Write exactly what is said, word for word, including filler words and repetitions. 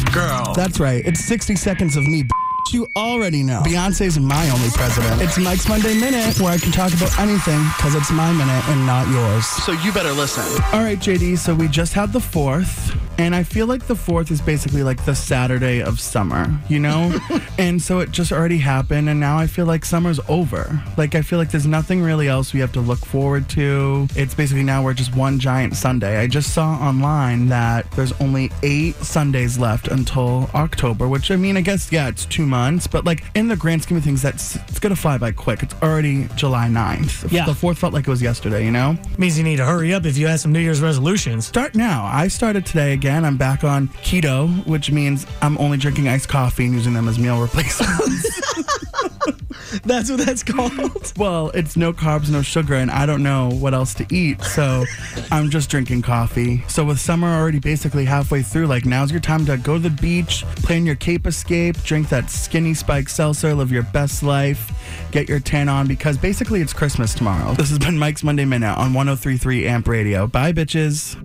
Girl. That's right. It's sixty seconds of me. You already know. Beyonce's my only president. It's Mike's Monday Minute, where I can talk about anything because it's my minute and not yours. So you better listen. All right, J D, so we just had the fourth, and I feel like the fourth is basically like the Saturday of summer, you know? And so it just already happened, and now I feel like summer's over. Like, I feel like there's nothing really else we have to look forward to. It's basically now we're just one giant Sunday. I just saw online that there's only eight Sundays left until October, which, I mean, I guess, yeah, it's two months, but like in the grand scheme of things, that's it's gonna fly by quick. It's already July ninth. Yeah. The fourth felt like it was yesterday, you know? Means you need to hurry up if you have some New Year's resolutions. Start now. I started today again. I'm back on keto, which means I'm only drinking iced coffee and using them as meal replacements. That's what that's called. Well, it's no carbs, no sugar, and I don't know what else to eat, so I'm just drinking coffee. So with summer already basically halfway through, like now's your time to go to the beach, plan your Cape Escape, drink that Skinny Spike seltzer, live your best life, get your tan on, because basically it's Christmas tomorrow. This has been Mike's Monday Minute on one oh three point three Amp Radio. Bye, bitches.